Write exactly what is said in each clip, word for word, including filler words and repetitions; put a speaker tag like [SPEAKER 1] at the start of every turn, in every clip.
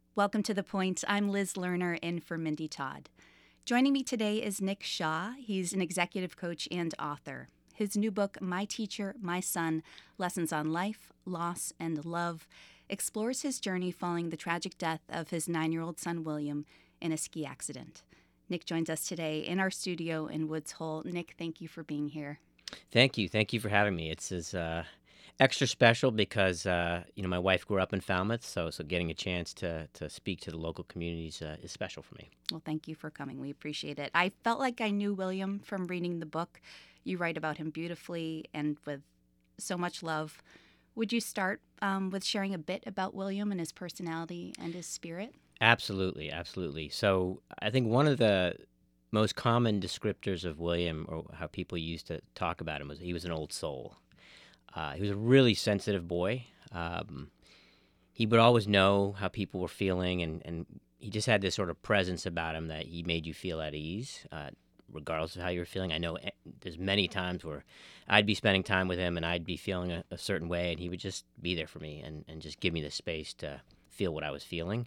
[SPEAKER 1] Welcome to The Point. I'm Liz Lerner in for Mindy Todd. Joining me today is Nick Shaw. He's an executive coach and author. His new book, My Teacher, My Son, Lessons on Life, Loss, and Love, explores his journey following the tragic death of his nine-year-old son, William, in a ski accident. Nick joins us today in our studio in Woods Hole. Nick, thank you for being here.
[SPEAKER 2] Thank you. Thank you for having me. It's is uh, extra special because uh, you know my wife grew up in Falmouth, so so getting a chance to to speak to the local communities uh, is special for me.
[SPEAKER 1] Well, thank you for coming. We appreciate it. I felt like I knew William from reading the book. You write about him beautifully and with so much love. Would you start um, with sharing a bit about William and his personality and his spirit?
[SPEAKER 2] Absolutely, absolutely. So I think one of the most common descriptors of William, or how people used to talk about him, was he was an old soul. Uh, he was a really sensitive boy. Um, he would always know how people were feeling, and, and he just had this sort of presence about him that he made you feel at ease, uh, regardless of how you were feeling. I know eh, there's many times where I'd be spending time with him, and I'd be feeling a, a certain way, and he would just be there for me and, and just give me the space to feel what I was feeling.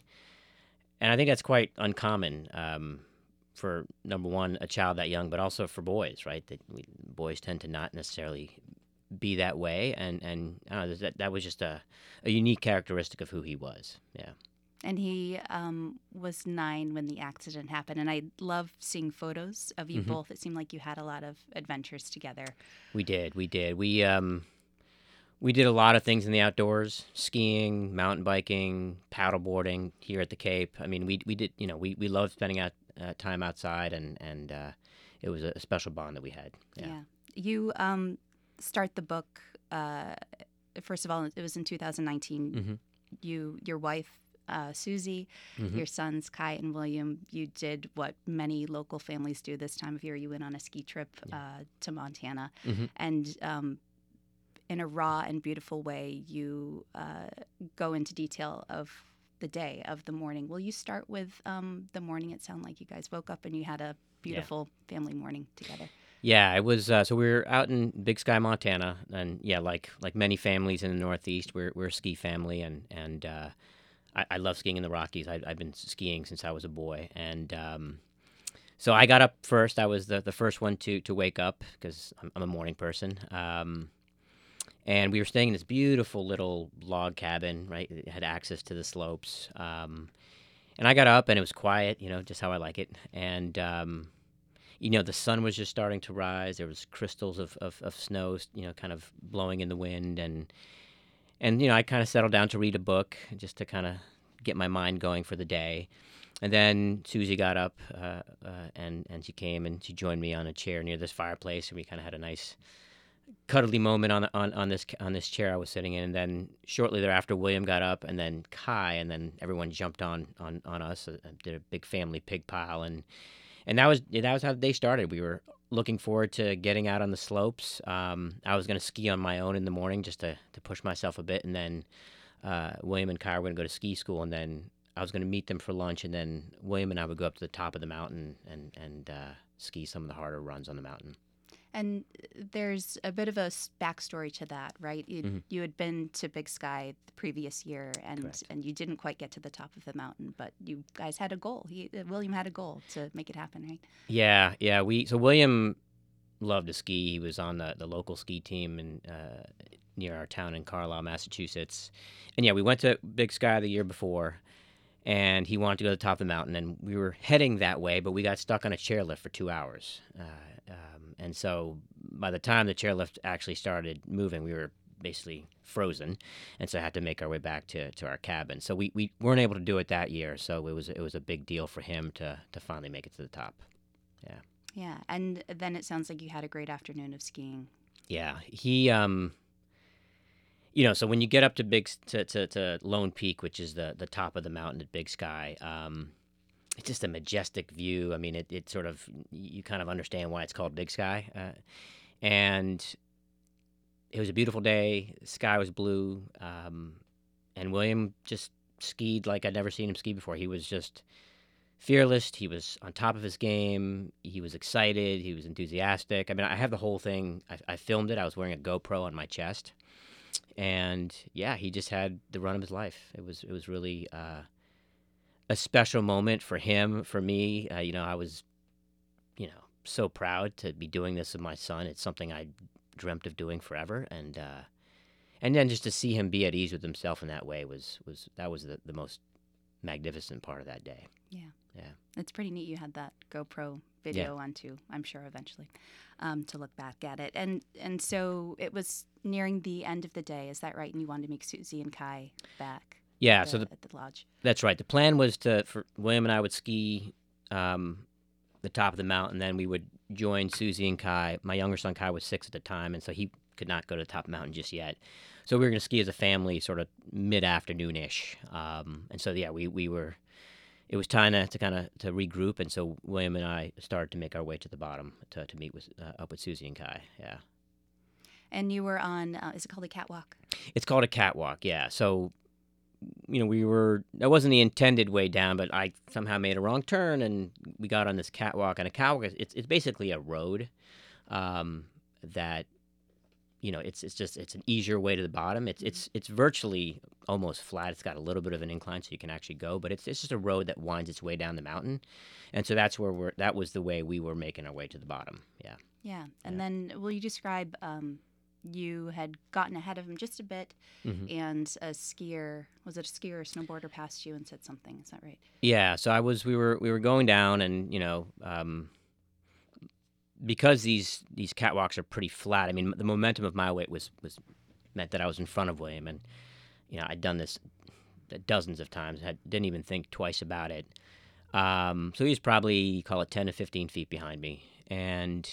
[SPEAKER 2] And I think that's quite uncommon um, for, number one, a child that young, but also for boys, right? That we, boys tend to not necessarily be that way, and and I don't know, that that was just a, a unique characteristic of who he was. Yeah,
[SPEAKER 1] And he um, was nine when the accident happened. And I love seeing photos of you
[SPEAKER 2] hmm
[SPEAKER 1] both. It seemed like you had a lot of adventures together.
[SPEAKER 2] we did, we did, we um we did a lot of things in the outdoors: skiing, mountain biking, paddleboarding here at the Cape. I mean, we we did, you know, we we loved spending out uh, time outside, and and uh, it was a special bond that we had. Yeah.
[SPEAKER 1] Yeah. You um, start the book, uh, first of all, it was in two thousand nineteen.
[SPEAKER 2] hmm
[SPEAKER 1] You, your wife, uh, Susie,
[SPEAKER 2] hmm
[SPEAKER 1] your sons, Kai and William, you did what many local families do this time of year. You went on a ski trip
[SPEAKER 2] Yeah.
[SPEAKER 1] uh, to Montana.
[SPEAKER 2] hmm
[SPEAKER 1] And um, in a raw and beautiful way, you uh, go into detail of the day, of the morning. Will you start with um, the morning? It sounded like you guys woke up and you had a
[SPEAKER 2] Yeah.
[SPEAKER 1] beautiful family morning together.
[SPEAKER 2] Yeah, it was. Uh, so we were out in Big Sky, Montana, and yeah, like like many families in the Northeast, we're we're a ski family, and and uh, I, I love skiing in the Rockies. I, I've been skiing since I was a boy, and um, so I got up first. I was the, the first one to to wake up because I'm, I'm a morning person. Um, and we were staying in this beautiful little log cabin, right? It had access to the slopes. Um, and I got up, and it was quiet, you know, just how I like it, and. Um, you know, the sun was just starting to rise. There was crystals of, of, of snow, you know, kind of blowing in the wind. And, and you know, I kind of settled down to read a book just to kind of get my mind going for the day. And then Susie got up uh, uh, and, and she came and she joined me on a chair near this fireplace. And we kind of had a nice cuddly moment on, on, on, this, on this chair I was sitting in. And then shortly thereafter, William got up, and then Kai, and then everyone jumped on, on, on us, uh, did a big family pig pile. And and that was that was how they started. We were looking forward to getting out on the slopes. Um, I was going to ski on my own in the morning just to, to push myself a bit, and then uh, William and Kai were going to go to ski school, and then I was going to meet them for lunch, and then William and I would go up to the top of the mountain and and uh, ski some of the harder runs on the mountain.
[SPEAKER 1] And there's a bit of a s- backstory to that, right? You,
[SPEAKER 2] hmm
[SPEAKER 1] you had been to Big Sky the previous year, and,
[SPEAKER 2] Correct.
[SPEAKER 1] and you didn't quite get to the top of the mountain, but you guys had a goal. He, uh, William had a goal to make it happen, right?
[SPEAKER 2] Yeah, yeah. We so William loved to ski. He was on the, the local ski team in uh, near our town in Carlisle, Massachusetts. And yeah, we went to Big Sky the year before, and he wanted to go to the top of the mountain, and we were heading that way, but we got stuck on a chairlift for two hours. Uh, um, and so by the time the chairlift actually started moving, we were basically frozen, and so I had to make our way back to, to our cabin. So we, we weren't able to do it that year, so it was it was a big deal for him to to finally make it to the top. Yeah.
[SPEAKER 1] Yeah. And then it sounds like you had a great afternoon of skiing.
[SPEAKER 2] Yeah, he um you know, so when you get up to Big S- to, to, to Lone Peak, which is the the top of the mountain at Big Sky, um, it's just a majestic view. I mean, it, it sort of you kind of understand why it's called Big Sky, uh, and it was a beautiful day. The sky was blue, um, and William just skied like I'd never seen him ski before. He was just fearless. He was on top of his game. He was excited. He was enthusiastic. I mean, I have the whole thing. I, I filmed it. I was wearing a GoPro on my chest, and yeah, he just had the run of his life. It was it was really uh, a special moment for him, for me. Uh, you know, I was, you know, so proud to be doing this with my son. It's something I dreamt of doing forever, and uh, and then just to see him be at ease with himself in that way was was that was the, the most magnificent part of that day.
[SPEAKER 1] Yeah.
[SPEAKER 2] Yeah.
[SPEAKER 1] It's pretty neat you had that GoPro video on too, I'm sure, eventually, um, to look back at it. And and so it was nearing the end of the day, is that right? And you wanted to make Susie and Kai back
[SPEAKER 2] Yeah,
[SPEAKER 1] at
[SPEAKER 2] so
[SPEAKER 1] the,
[SPEAKER 2] the,
[SPEAKER 1] at the lodge.
[SPEAKER 2] that's right. The plan was to for William and I would ski um, the top of the mountain, then we would join Susie and Kai. My younger son Kai was six at the time, and so he could not go to the top of the mountain just yet. So we were going to ski as a family, sort of mid-afternoon-ish. Um, and so yeah, we we were. It was time to, to kind of to regroup, and so William and I started to make our way to the bottom to, to meet with uh, up with Susie and Kai. Yeah.
[SPEAKER 1] And you were on, uh, is it called a catwalk?
[SPEAKER 2] It's called a catwalk. Yeah. So, you know, we were. That wasn't the intended way down, but I somehow made a wrong turn, and we got on this catwalk. And a catwalk, is- it's it's basically a road um, that. You know, it's it's just it's an easier way to the bottom. It's it's it's virtually almost flat. It's got a little bit of an incline, so you can actually go, but it's it's just a road that winds its way down the mountain, and so that's where we're. That was the way we were making our way to the bottom. Yeah.
[SPEAKER 1] Yeah. And
[SPEAKER 2] Yeah.
[SPEAKER 1] then will you describe, um, you had gotten ahead of him just a bit,
[SPEAKER 2] hmm
[SPEAKER 1] and a skier, was it a skier or snowboarder, passed you and said something? Is that right?
[SPEAKER 2] Yeah. So I was. We were we were going down, and you know. Um, because these these catwalks are pretty flat. I mean, the momentum of my weight was was meant that I was in front of William, and you know I'd done this dozens of times. I didn't even think twice about it. Um, so he was probably call it ten to fifteen feet behind me, and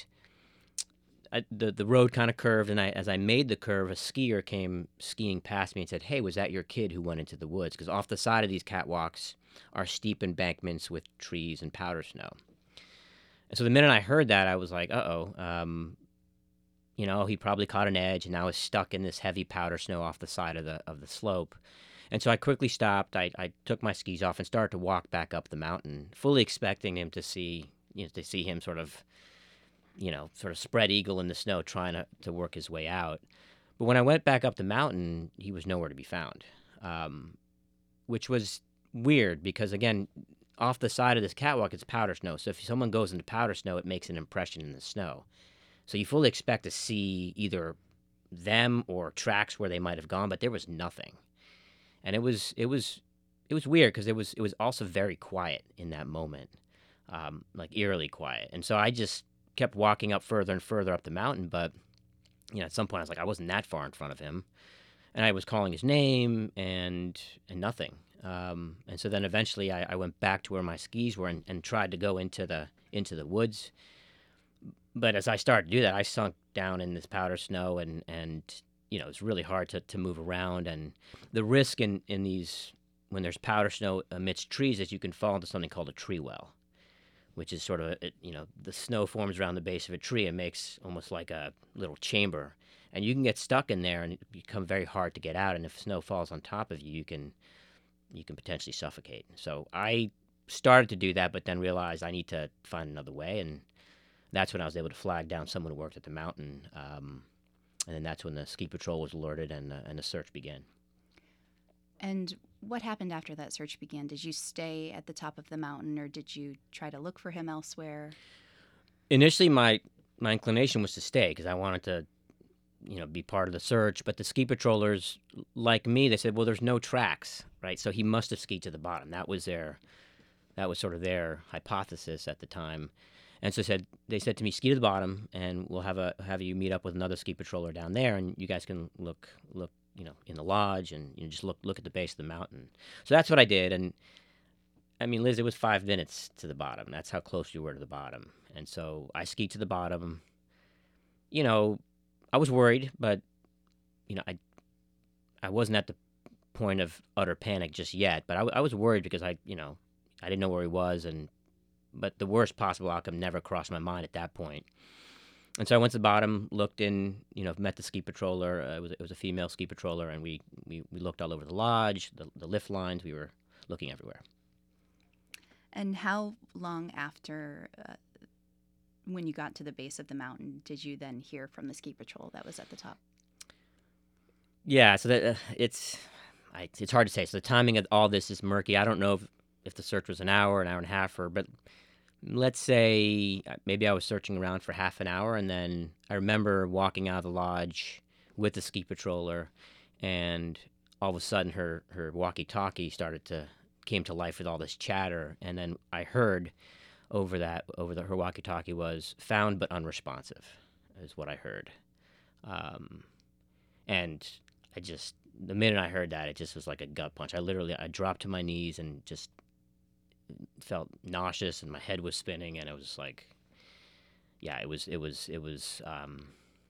[SPEAKER 2] I, the the road kind of curved. And I as I made the curve, a skier came skiing past me and said, "Hey, was that your kid who went into the woods?" Because off the side of these catwalks are steep embankments with trees and powder snow. And so the minute I heard that, I was like, uh-oh, um, you know, he probably caught an edge and now is stuck in this heavy powder snow off the side of the of the slope. And so I quickly stopped. I, I took my skis off and started to walk back up the mountain, fully expecting him to see, you know, to see him sort of, you know, sort of spread eagle in the snow, trying to, to work his way out. But when I went back up the mountain, he was nowhere to be found, um, which was weird because, again, off the side of this catwalk, it's powder snow. So if someone goes into powder snow, it makes an impression in the snow. So you fully expect to see either them or tracks where they might have gone, but there was nothing. And it was it was it was weird because it was it was also very quiet in that moment, um, like eerily quiet. And so I just kept walking up further and further up the mountain. But you know, at some point, I was like, I wasn't that far in front of him, and I was calling his name and and nothing. Um, and so then eventually I, I went back to where my skis were and, and tried to go into the into the woods. But as I started to do that, I sunk down in this powder snow, and, and you know, it's really hard to, to move around. And the risk in, in these, when there's powder snow amidst trees, is you can fall into something called a tree well, which is sort of, a, it, you know, the snow forms around the base of a tree and makes almost like a little chamber. And you can get stuck in there and it become very hard to get out. And if snow falls on top of you, you can you can potentially suffocate. So I started to do that, but then realized I need to find another way, and that's when I was able to flag down someone who worked at the mountain, um, and then that's when the ski patrol was alerted and, uh, and the search began.
[SPEAKER 1] And what happened after that search began? Did you stay at the top of the mountain, or did you try to look for him elsewhere?
[SPEAKER 2] Initially, my, my inclination was to stay because I wanted to you know, be part of the search. But the ski patrollers, like me, they said, well, there's no tracks, right? So he must have skied to the bottom. That was their, that was sort of their hypothesis at the time. And so said they said to me, ski to the bottom, and we'll have a have you meet up with another ski patroller down there, and you guys can look look you know in the lodge, and you know, just look look at the base of the mountain. So that's what I did, and I mean, Liz, it was five minutes to the bottom. That's how close you were to the bottom. And so I skied to the bottom. You know, I was worried, but you know, I I wasn't at the point of utter panic just yet. But I, I was worried because I, you know, I didn't know where he was, and but the worst possible outcome never crossed my mind at that point. And so I went to the bottom, looked in, you know, met the ski patroller. Uh, it was it was a female ski patroller, and we we, we looked all over the lodge, the the lift lines. We were looking everywhere.
[SPEAKER 1] And how long after, uh, when you got to the base of the mountain, did you then hear from the ski patrol that was at the top?
[SPEAKER 2] Yeah, so that uh, it's I, it's hard to say. So the timing of all this is murky. I don't know if if the search was an hour, an hour and a half, or but let's say uh, maybe I was searching around for half an hour, and then I remember walking out of the lodge with the ski patroller, and all of a sudden her her walkie-talkie started to came to life with all this chatter, and then I heard over that over the her walkie-talkie was found but unresponsive, is what I heard, um, and I just the minute I heard that, it just was like a gut punch. I literally I dropped to my knees and just felt nauseous, and my head was spinning, and it was like, yeah, it was it was it was um,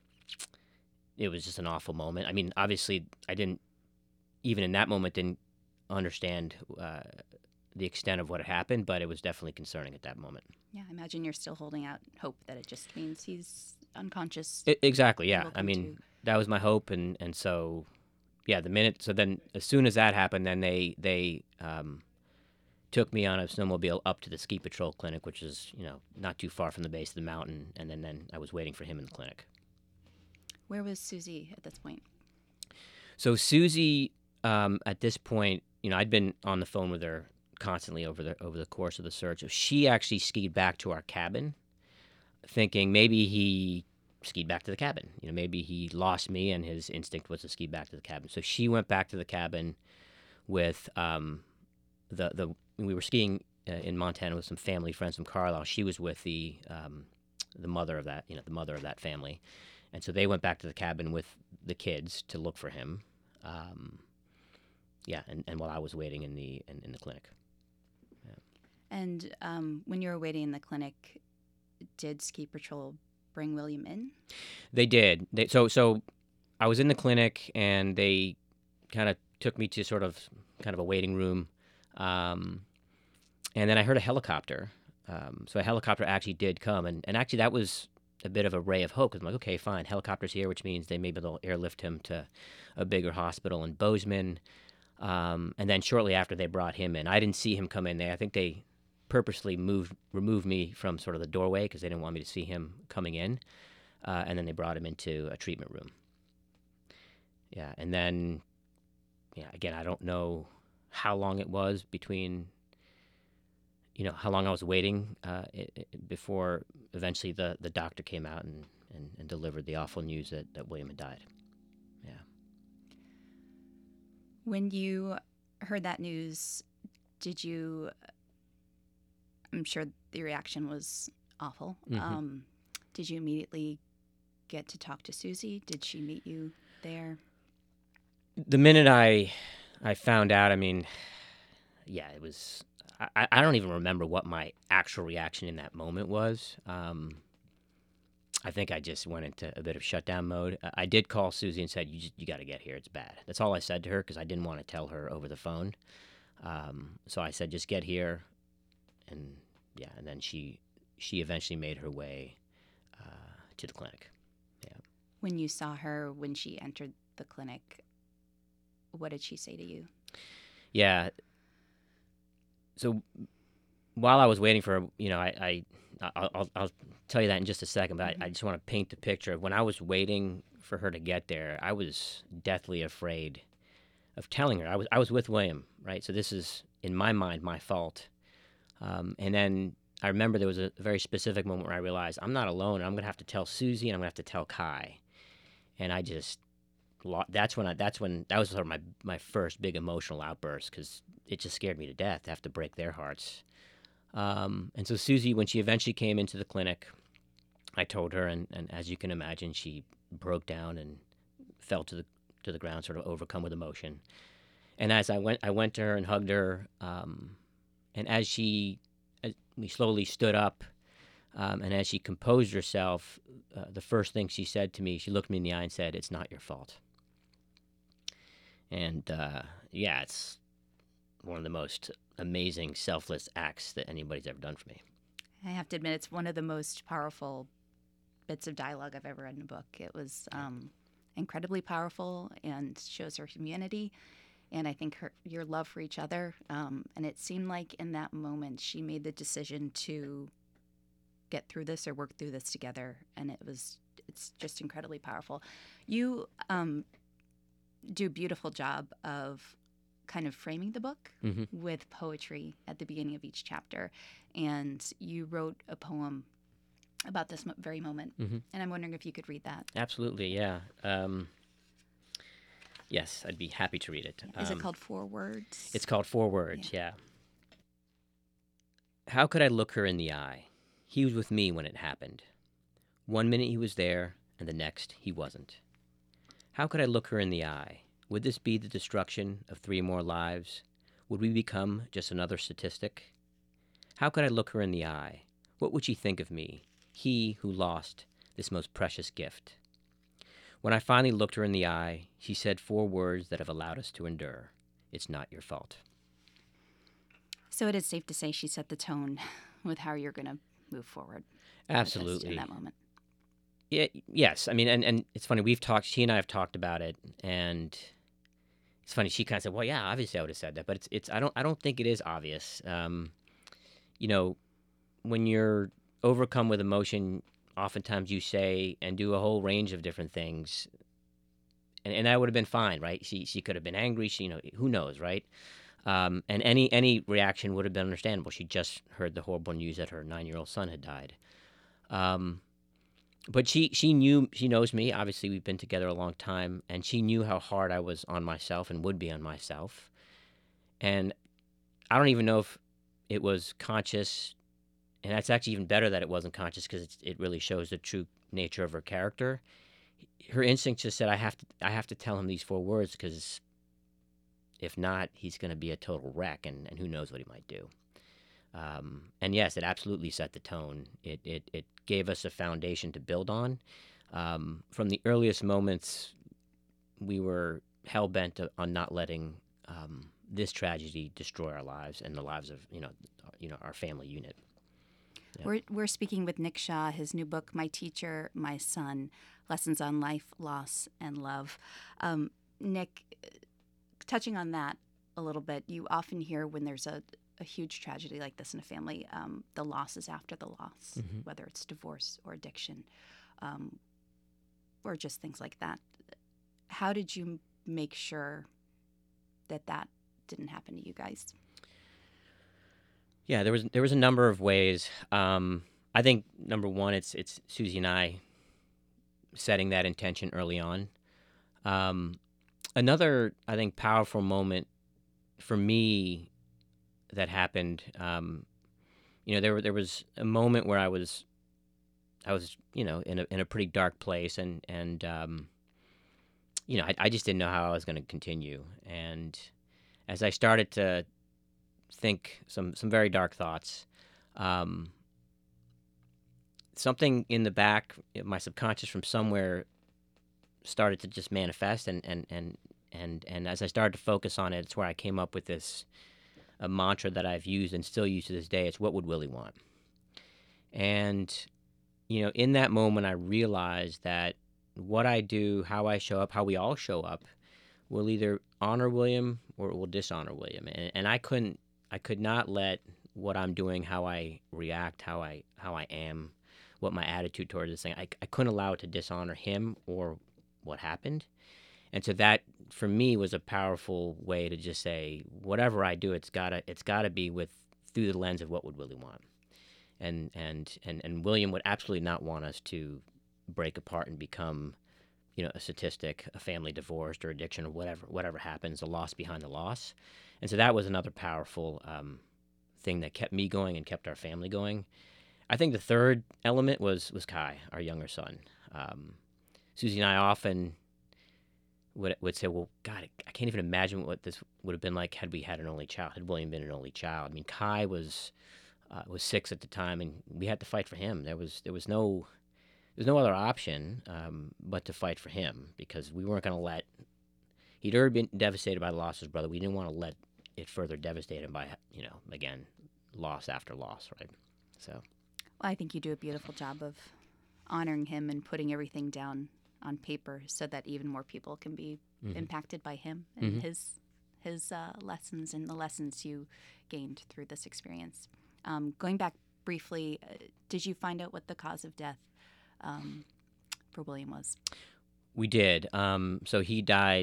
[SPEAKER 2] it was just an awful moment. I mean, obviously, I didn't even in that moment didn't understand uh, the extent of what had happened, but it was definitely concerning at that moment.
[SPEAKER 1] Yeah, I imagine you're still holding out hope that it just means he's unconscious.
[SPEAKER 2] I, exactly,
[SPEAKER 1] and
[SPEAKER 2] yeah.
[SPEAKER 1] will
[SPEAKER 2] I
[SPEAKER 1] come
[SPEAKER 2] mean,
[SPEAKER 1] to.
[SPEAKER 2] that was my hope, and and so yeah, the minute so then as soon as that happened, then they they um, took me on a snowmobile up to the ski patrol clinic, which is, you know, not too far from the base of the mountain, and then, then I was waiting for him in the clinic.
[SPEAKER 1] Where was Susie at this point?
[SPEAKER 2] So Susie, um, at this point, you know, I'd been on the phone with her constantly over the over the course of the search. She actually skied back to our cabin, thinking maybe he skied back to the cabin. You know, maybe he lost me, and his instinct was to ski back to the cabin. So she went back to the cabin with um, the the we were skiing uh, in Montana with some family friends from Carlisle. She was with the um, the mother of that, you know, the mother of that family, and so they went back to the cabin with the kids to look for him. Um, yeah, and, and while I was waiting in the in, in the clinic. Yeah.
[SPEAKER 1] And um, when you were waiting in the clinic, did Ski Patrol bring William in?
[SPEAKER 2] They did. They, so so I was in the clinic, and they kind of took me to sort of kind of a waiting room. Um, and then I heard a helicopter. Um, so a helicopter actually did come, and, and actually that was a bit of a ray of hope, because I'm like, okay, fine, helicopter's here, which means they maybe they'll airlift him to a bigger hospital in Bozeman. Um, and then shortly after, they brought him in. I didn't see him come in. They, I think they purposely moved removed me from sort of the doorway because they didn't want me to see him coming in. Uh, and then they brought him into a treatment room. Yeah, and then, yeah, again, I don't know how long it was between, you know, how long I was waiting uh, it, it, before eventually the, the doctor came out and, and, and delivered the awful news that, that William had died. Yeah.
[SPEAKER 1] When you heard that news, did you, I'm sure the reaction was awful.
[SPEAKER 2] Mm-hmm.
[SPEAKER 1] Um, did you immediately get to talk to Susie? Did she meet you there?
[SPEAKER 2] The minute I I found out, I mean, yeah, it was, I, I don't even remember what my actual reaction in that moment was. Um, I think I just went into a bit of shutdown mode. I I did call Susie and said, you just, you got to get here. It's bad. That's all I said to her, because I didn't want to tell her over the phone. Um, so I said, just get here. And yeah, and then she she eventually made her way uh, to the clinic. Yeah.
[SPEAKER 1] When you saw her, when she entered the clinic, what did she say to you?
[SPEAKER 2] Yeah. So while I was waiting for her, you know, I, I I'll, I'll, I'll tell you that in just a second, but
[SPEAKER 1] Mm-hmm.
[SPEAKER 2] I, I just want to paint the picture of when I was waiting for her to get there. I was deathly afraid of telling her. I was I was with William, right? So this is, in my mind, my fault. Um, and then I remember there was a very specific moment where I realized I'm not alone. I'm going to have to tell Susie, and I'm going to have to tell Kai. And I just, that's when I, that's when, that was sort of my, my first big emotional outburst, because it just scared me to death to have to break their hearts. Um, and so Susie, when she eventually came into the clinic, I told her, and, and as you can imagine, she broke down and fell to the to the ground, sort of overcome with emotion. And as I went, I went to her and hugged her. Um, and as she, as we slowly stood up, um, and as she composed herself, uh, the first thing she said to me, she looked me in the eye and said, "It's not your fault." And uh, yeah, it's one of the most amazing, selfless acts that anybody's ever done for me.
[SPEAKER 1] I have to admit, it's one of the most powerful bits of dialogue I've ever read in a book. It was um, incredibly powerful and shows her humanity, and I think her your love for each other. Um, and it seemed like in that moment she made the decision to get through this or work through this together, and it was it's just incredibly powerful. You um, do a beautiful job of kind of framing the book
[SPEAKER 2] hmm
[SPEAKER 1] with poetry at the beginning of each chapter. And you wrote a poem about this mo- very moment.
[SPEAKER 2] hmm
[SPEAKER 1] And I'm wondering if you could read that.
[SPEAKER 2] Absolutely, yeah. Um, yes, I'd be happy to read it.
[SPEAKER 1] Is it
[SPEAKER 2] Um,
[SPEAKER 1] called Four Words?
[SPEAKER 2] it's called Four Words, yeah. How could I look her in the eye? He was with me when it happened. One minute he was there, and the next he wasn't. How could I look her in the eye? Would this be the destruction of three more lives? Would we become just another statistic? How could I look her in the eye? What would she think of me, he who lost this most precious gift? When I finally looked her in the eye, she said four words that have allowed us to endure. It's not your fault.
[SPEAKER 1] So it is safe to say she set the tone with how you're going to move forward. with this
[SPEAKER 2] Absolutely.
[SPEAKER 1] In that moment.
[SPEAKER 2] Yeah, yes. I mean, and, and it's funny, we've talked, she and I have talked about it, and it's funny, she kind of said, well, yeah, obviously I would have said that, but it's, it's, I don't, I don't think it is obvious. Um, you know, when you're overcome with emotion, oftentimes you say and do a whole range of different things, and, and that would have been fine, right? She, she could have been angry, she, you know, who knows, right? Um, and any, any reaction would have been understandable. She just heard the horrible news that her nine-year-old son had died. Um, But she, she knew, she knows me. Obviously, we've been together a long time, and she knew how hard I was on myself and would be on myself. And I don't even know if it was conscious, and that's actually even better that it wasn't conscious because it really shows the true nature of her character. Her instinct just said, "I have to, I have to tell him these four words because if not, he's going to be a total wreck, and, and who knows what he might do." Um, and yes, it absolutely set the tone. It, it, it gave us a foundation to build on. Um, from the earliest moments, we were hell bent on not letting um, this tragedy destroy our lives and the lives of you know, you know, our family unit. Yeah.
[SPEAKER 1] We're, we're speaking with Nick Shaw, his new book, My Teacher, My Son, Lessons on Life, Loss, and Love. Um, Nick, touching on that a little bit, you often hear when there's a a huge tragedy like this in a family, um, the loss is after the loss,
[SPEAKER 2] Mm-hmm.
[SPEAKER 1] whether it's divorce or addiction, um, or just things like that. How did you make sure that that didn't happen to you guys?
[SPEAKER 2] Yeah, there was there was a number of ways. Um, I think number one, it's it's Susie and I setting that intention early on. Um, another, I think, powerful moment for me that happened. Um, you know, there were, there was a moment where I was, I was, you know, in a in a pretty dark place, and and um, you know, I, I just didn't know how I was going to continue. And as I started to think some some very dark thoughts, um, something in the back, my subconscious from somewhere, started to just manifest, and and and and and as I started to focus on it, it's where I came up with this a mantra that I've used and still use to this day. It's what would Willie want? And, you know, in that moment, I realized that what I do, how I show up, how we all show up, will either honor William or it will dishonor William. And, and I couldn't, I could not let what I'm doing, how I react, how I, how I am, what my attitude towards this thing, I, I couldn't allow it to dishonor him or what happened. And so that, for me, was a powerful way to just say, whatever I do, it's gotta it's gotta be with through the lens of what would Willie want, and and and and William would absolutely not want us to break apart and become, you know, a statistic, a family divorced or addiction or whatever whatever happens, a loss behind the loss. And so that was another powerful um, thing that kept me going and kept our family going. I think the third element was was Kai, our younger son. Um, Susie and I often would would say, well, God, I can't even imagine what this would have been like had we had an only child, had William been an only child. I mean, Kai was uh, was six at the time, and we had to fight for him. There was there was no there was no other option um, but to fight for him because we weren't going to let. He'd already been devastated by the loss of his brother. We didn't want to let it further devastate him by, you know, again, loss after loss, right? So.
[SPEAKER 1] Well, I think you do a beautiful job of honoring him and putting everything down on paper so that even more people can be mm-hmm. impacted by him and mm-hmm. his his uh, lessons and the lessons you gained through this experience. Um, going back briefly, uh, did you find out what the cause of death um, for William was?
[SPEAKER 2] We did. Um, so he died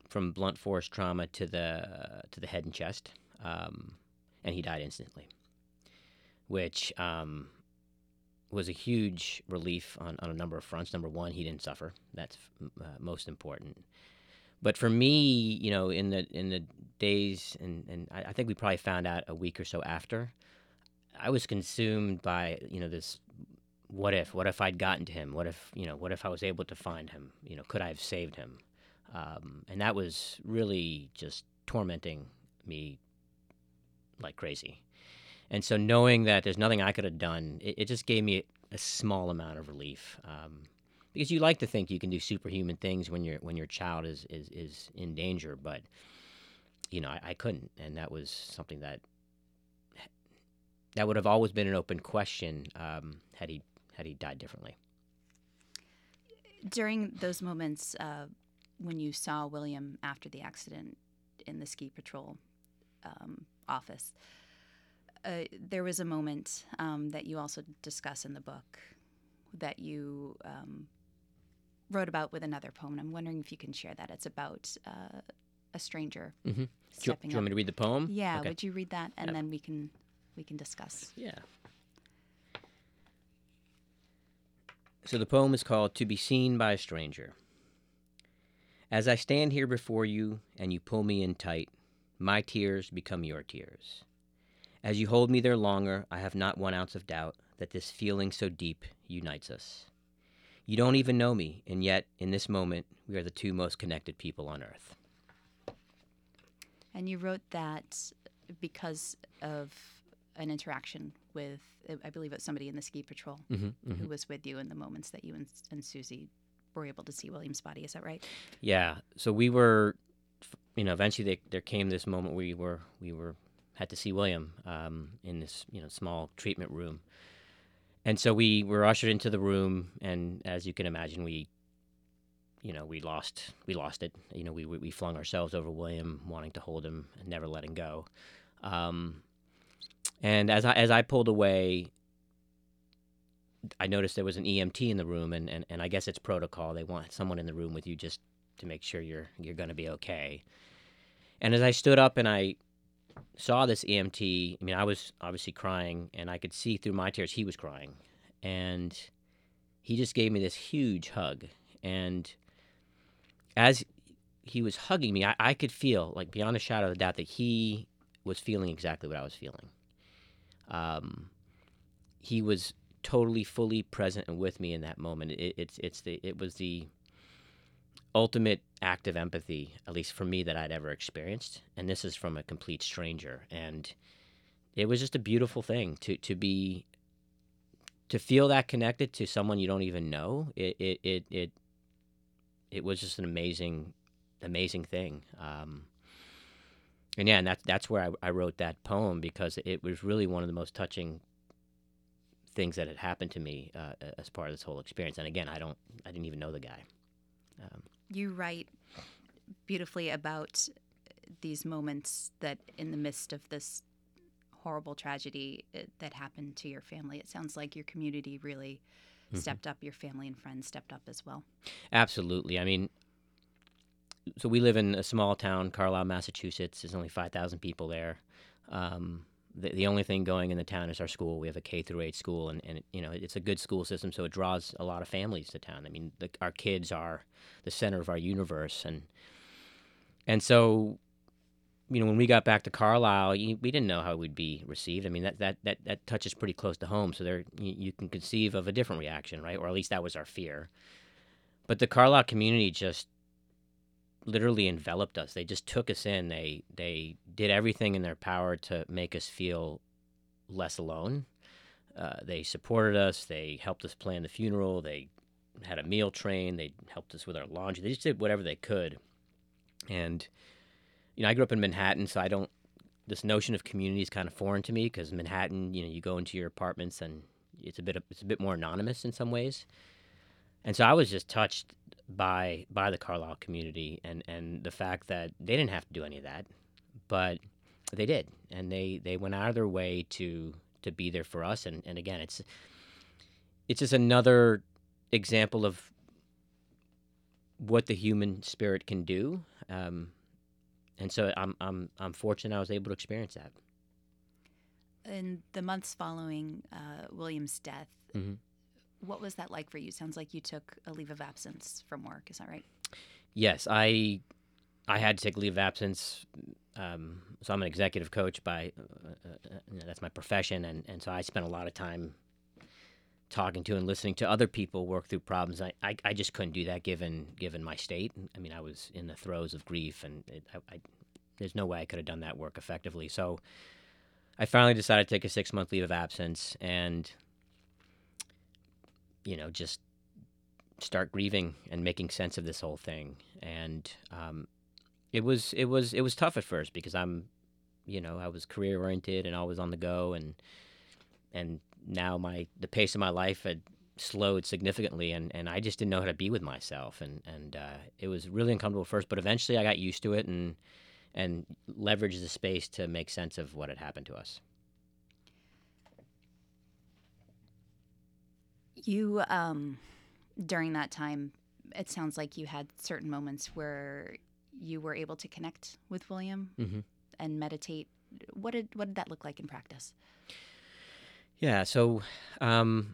[SPEAKER 2] from blunt force trauma to the to the head and chest, um, and he died instantly, which um, was a huge relief on, on a number of fronts. Number one, he didn't suffer. That's uh, most important. But for me, you know, in the in the days, and, and I, I think we probably found out a week or so after, I was consumed by, you know, this what if? What if I'd gotten to him? What if, you know, what if I was able to find him? You know, could I have saved him? Um, and that was really just tormenting me like crazy. And so knowing that there's nothing I could have done, it, it just gave me a, a small amount of relief. Um, because you like to think you can do superhuman things when your when your child is, is, is in danger, but you know, I, I couldn't, and that was something that that would have always been an open question um, had he had he died differently.
[SPEAKER 1] During those moments uh, when you saw William after the accident in the ski patrol um, office, uh, there was a moment um, that you also discuss in the book that you um, wrote about with another poem. And I'm wondering if you can share that. It's about uh, a stranger
[SPEAKER 2] Mm-hmm. Do,
[SPEAKER 1] stepping
[SPEAKER 2] do you want
[SPEAKER 1] up.
[SPEAKER 2] me to read the poem?
[SPEAKER 1] Yeah,
[SPEAKER 2] Okay.
[SPEAKER 1] would you read that, and
[SPEAKER 2] Yeah.
[SPEAKER 1] then we can we can discuss.
[SPEAKER 2] Yeah. So the poem is called To Be Seen by a Stranger. As I stand here before you and you pull me in tight, my tears become your tears. As you hold me there longer, I have not one ounce of doubt that this feeling so deep unites us. You don't even know me, and yet, in this moment, we are the two most connected people on earth.
[SPEAKER 1] And you wrote that because of an interaction with, I believe it was somebody in the ski patrol
[SPEAKER 2] Mm-hmm, mm-hmm.
[SPEAKER 1] who was with you in the moments that you and, and Susie were able to see William's body. Is that right?
[SPEAKER 2] Yeah. So we were, you know, eventually they, there came this moment where we were we were had to see William um, in this, you know, small treatment room, and so we were ushered into the room, and as you can imagine, we, you know, we lost we lost it. You know, we we we flung ourselves over William, wanting to hold him and never letting go. Um, and as I as I pulled away, I noticed there was an E M T in the room, and, and, and I guess it's protocol. They want someone in the room with you just to make sure you're you're going to be okay. And as I stood up and I saw this E M T, I mean, I was obviously crying, and I could see through my tears he was crying. And he just gave me this huge hug. And as he was hugging me, I, I could feel, like beyond a shadow of a doubt, that he was feeling exactly what I was feeling. Um, he was totally, fully present and with me in that moment. It, it's it's the it was the ultimate act of empathy, at least for me, that I'd ever experienced. And this is from a complete stranger. And it was just a beautiful thing to to be to feel that connected to someone you don't even know. It it it it, it was just an amazing, amazing thing. Um, and yeah, and that's that's where I, I wrote that poem, because it was really one of the most touching things that had happened to me uh, as part of this whole experience. And again, I don't, I didn't even know the guy. Um,
[SPEAKER 1] You write beautifully about these moments that in the midst of this horrible tragedy uh, that happened to your family, it sounds like your community really
[SPEAKER 2] Mhm.
[SPEAKER 1] stepped up, your family and friends stepped up as well.
[SPEAKER 2] Absolutely. I mean, so we live in a small town, Carlisle, Massachusetts. There's only five thousand people there. Um, the, the only thing going in the town is our school. We have a K through eight school, and, and it, you know, it's a good school system, so it draws a lot of families to town. I mean, the, our kids are the center of our universe, and and so, you know, when we got back to Carlisle, you, we didn't know how we'd be received. I mean, that that that, that touches pretty close to home, so there you, you can conceive of a different reaction, right? Or at least that was our fear. But the Carlisle community just literally enveloped us. They just took us in. They they did everything in their power to make us feel less alone. Uh, they supported us. They helped us plan the funeral. They had a meal train. They helped us with our laundry. They just did whatever they could. And you know, I grew up in Manhattan, so I don't. This notion of community is kind of foreign to me, because Manhattan, you know, you go into your apartments and it's a bit it's a bit more anonymous in some ways. And so I was just touched by by the Carlisle community, and, and the fact that they didn't have to do any of that, but they did, and they, they went out of their way to to be there for us. And, and again, it's it's just another example of what the human spirit can do. Um, and so I'm I'm I'm fortunate I was able to experience that.
[SPEAKER 1] In the months following uh, William's death,
[SPEAKER 2] hmm
[SPEAKER 1] what was that like for you? Sounds like you took a leave of absence from work. Is that right?
[SPEAKER 2] Yes, I I had to take leave of absence. Um, so I'm an executive coach by uh, uh, uh, that's my profession, and, and so I spent a lot of time talking to and listening to other people work through problems. I, I, I just couldn't do that given given my state. I mean, I was in the throes of grief, and it, I, I, there's no way I could have done that work effectively. So I finally decided to take a six month leave of absence, and you know just start grieving and making sense of this whole thing. And um, it was it was it was tough at first because I'm, you know, I was career oriented and always on the go, and and now my the pace of my life had slowed significantly, and, and I just didn't know how to be with myself, and and uh, it was really uncomfortable at first, but eventually I got used to it and and leveraged the space to make sense of what had happened to us.
[SPEAKER 1] You, um, during that time, it sounds like you had certain moments where you were able to connect with William
[SPEAKER 2] hmm
[SPEAKER 1] and meditate. What did what did that look like in practice?
[SPEAKER 2] Yeah, so um,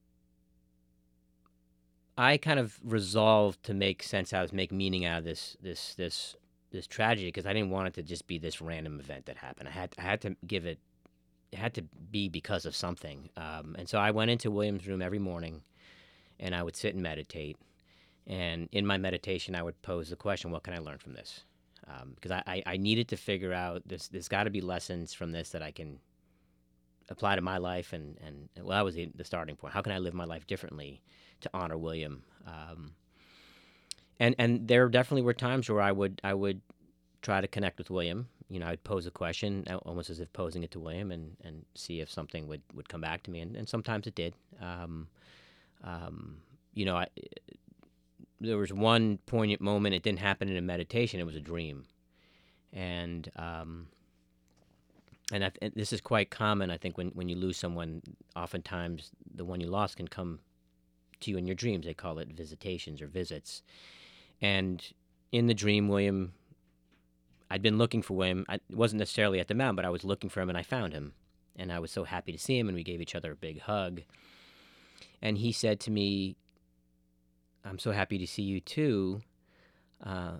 [SPEAKER 2] I kind of resolved to make sense out of make meaning out of this this this this tragedy because I didn't want it to just be this random event that happened. I had I had to give it it had to be because of something. Um, and so I went into William's room every morning, and I would sit and meditate. And in my meditation, I would pose the question, "What can I learn from this?" Um, because I, I, I needed to figure out this. There's got to be lessons from this that I can apply to my life, and and well, that was the, the starting point. How can I live my life differently to honor William? Um, and and there definitely were times where I would I would try to connect with William. You know, I'd pose a question, uh, almost as if posing it to William, and, and see if something would, would come back to me. And, and sometimes it did. Um, um, you know, I, there was one poignant moment. It didn't happen in a meditation. It was a dream. And um, and, I, and this is quite common, I think, when, when you lose someone, oftentimes the one you lost can come to you in your dreams. They call it visitations or visits. And in the dream, William... I'd been looking for William. I, it wasn't necessarily at the mountain, but I was looking for him, and I found him. And I was so happy to see him, and we gave each other a big hug. And he said to me, "I'm so happy to see you too, uh,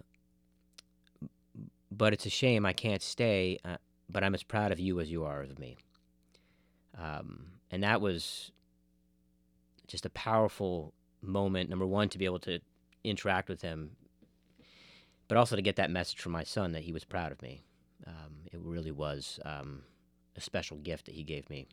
[SPEAKER 2] but it's a shame I can't stay, uh, but I'm as proud of you as you are of me." Um, and that was just a powerful moment, number one, to be able to interact with him, but also to get that message from my son that he was proud of me. Um, it really was um, a special gift that he gave me.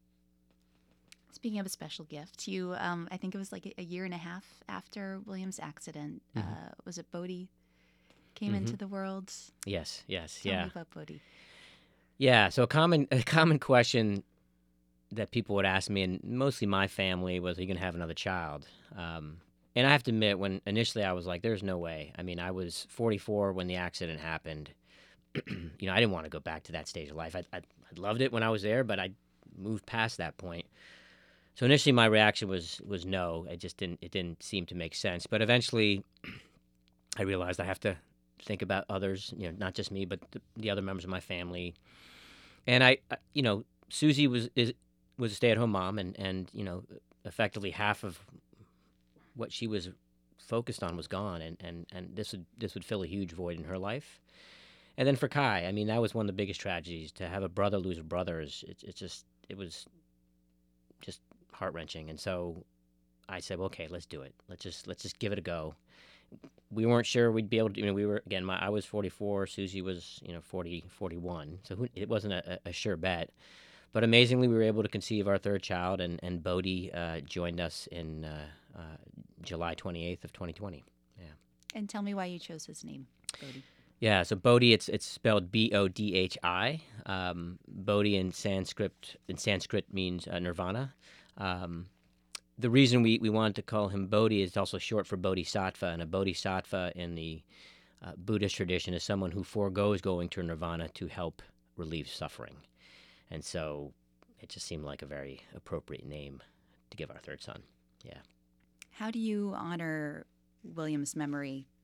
[SPEAKER 1] Speaking of a special gift, you, um, I think it was like a, a year and a half after William's accident.
[SPEAKER 2] Mm-hmm.
[SPEAKER 1] Uh, was it Bodhi came
[SPEAKER 2] mm-hmm.
[SPEAKER 1] into the world?
[SPEAKER 2] Yes, yes,
[SPEAKER 1] Tell
[SPEAKER 2] yeah.
[SPEAKER 1] me about Bodhi.
[SPEAKER 2] Yeah, so a common a common question that people would ask me, and mostly my family, was, "Are you going to have another child?" Um, And I have to admit, when initially I was like, there's no way. I mean, I was forty-four when the accident happened. You know, I didn't want to go back to that stage of life. I, I, I loved it when I was there, but I moved past that point. So initially my reaction was was no. It just didn't it didn't seem to make sense. But eventually I realized I have to think about others, you know, not just me, but the, the other members of my family. And I, I you know, Susie was is was a stay-at-home mom, and, and you know, effectively half of what she was focused on was gone, and, and, and this would this would fill a huge void in her life. And then for Kai, I mean, that was one of the biggest tragedies. To have a brother lose a brother is it's it's just it was just heart wrenching. And so I said, well, okay, let's do it. Let's just let's just give it a go. We weren't sure we'd be able to. You know, we were again. My I was forty-four. Susie was you know forty, forty-one. So who, it wasn't a, a sure bet. But amazingly, we were able to conceive our third child, and and Bodhi uh, joined us in uh, uh, July twenty-eighth of twenty twenty. Yeah.
[SPEAKER 1] And tell me why you chose his name, Bodhi.
[SPEAKER 2] Yeah. So Bodhi, it's it's spelled B O D H I. Um, Bodhi in Sanskrit in Sanskrit means uh, nirvana. Um, the reason we, we wanted to call him Bodhi is also short for Bodhisattva, and a Bodhisattva in the uh, Buddhist tradition is someone who forgoes going to nirvana to help relieve suffering. And so it just seemed like a very appropriate name to give our third son. Yeah.
[SPEAKER 1] How do you honor William's memory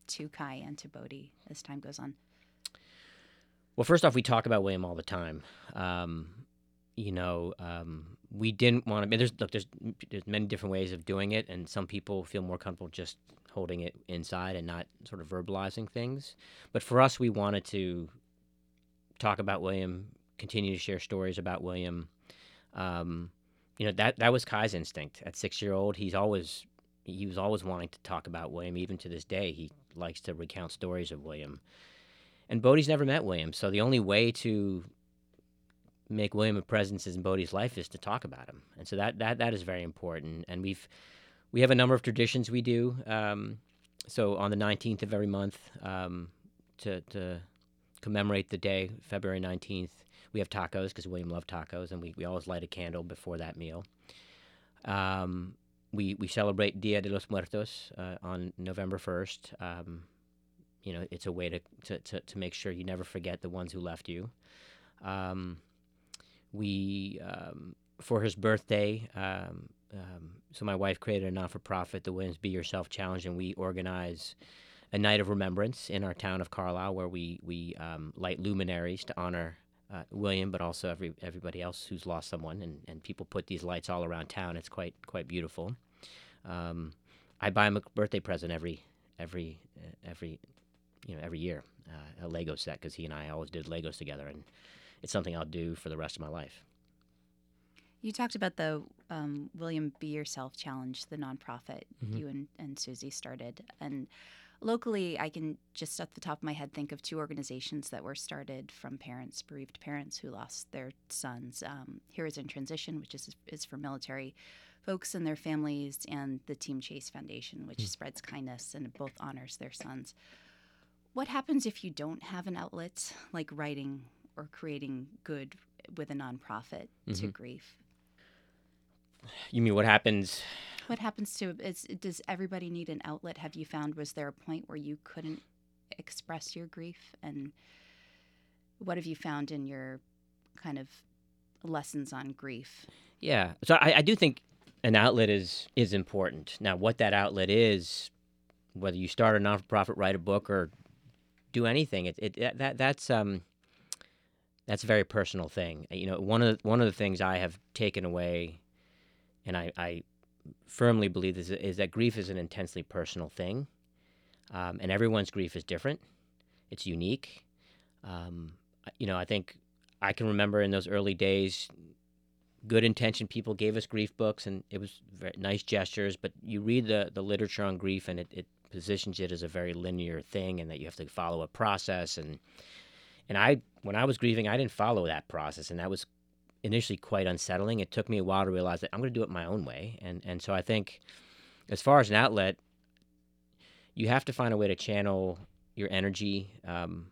[SPEAKER 1] to Kai and to Bodhi as time goes on?
[SPEAKER 2] Well, first off, we talk about William all the time. Um, you know, um, we didn't want to. There's look, there's there's many different ways of doing it, and some people feel more comfortable just holding it inside and not sort of verbalizing things. But for us, we wanted to talk about William, continue to share stories about William. Um, you know, that that was Kai's instinct. At six year old, he's always he was always wanting to talk about William. Even to this day, he likes to recount stories of William. And Bodhi's never met William, so the only way to make William a presence in Bodhi's life is to talk about him, and so that that that is very important. And we've we have a number of traditions we do. Um, so on the nineteenth of every month, um, to to commemorate the day, February nineteenth, we have tacos because William loved tacos, and we, we always light a candle before that meal. Um, we we celebrate Dia de los Muertos uh, on November first. Um, you know, it's a way to, to, to, to make sure you never forget the ones who left you. Um, we, um, for his birthday, um, um, so my wife created a not-for-profit, the Williams Be Yourself Challenge, and we organize a night of remembrance in our town of Carlisle where we, we um, light luminaries to honor uh, William, but also every everybody else who's lost someone, and, and people put these lights all around town. It's quite quite beautiful. Um, I buy him a birthday present every every uh, every you know, every year, uh, a Lego set, because he and I always did Legos together, and it's something I'll do for the rest of my life.
[SPEAKER 1] You talked about the um, William Be Yourself Challenge, the nonprofit
[SPEAKER 2] Mm-hmm.
[SPEAKER 1] you and, and Susie started. And locally, I can just at the top of my head think of two organizations that were started from parents, bereaved parents who lost their sons. Um, Heroes in Transition, which is, is for military folks and their families, and the Team Chase Foundation, which mm-hmm. spreads kindness and both honors their sons. What happens if you don't have an outlet like writing or creating good with a nonprofit mm-hmm. to grief?
[SPEAKER 2] You mean what happens?
[SPEAKER 1] What happens to is, does everybody need an outlet? Have you found, was there a point where you couldn't express your grief? And what have you found in your kind of lessons on grief?
[SPEAKER 2] Yeah, so I, I do think an outlet is is important. Now, what that outlet is, whether you start a non-for-profit, write a book, or do anything, it, it that that's um that's a very personal thing. You know, one of the, one of the things I have taken away, and I, I firmly believe is is that grief is an intensely personal thing, um, and everyone's grief is different. It's unique. Um, you know, I think I can remember in those early days, good intention people gave us grief books, and it was very nice gestures. But you read the the literature on grief, and it, it positions it as a very linear thing, and that you have to follow a process. And and I, when I was grieving, I didn't follow that process, and that was initially quite unsettling. It took me a while to realize that I'm going to do it my own way. And and so I think, as far as an outlet, you have to find a way to channel your energy um,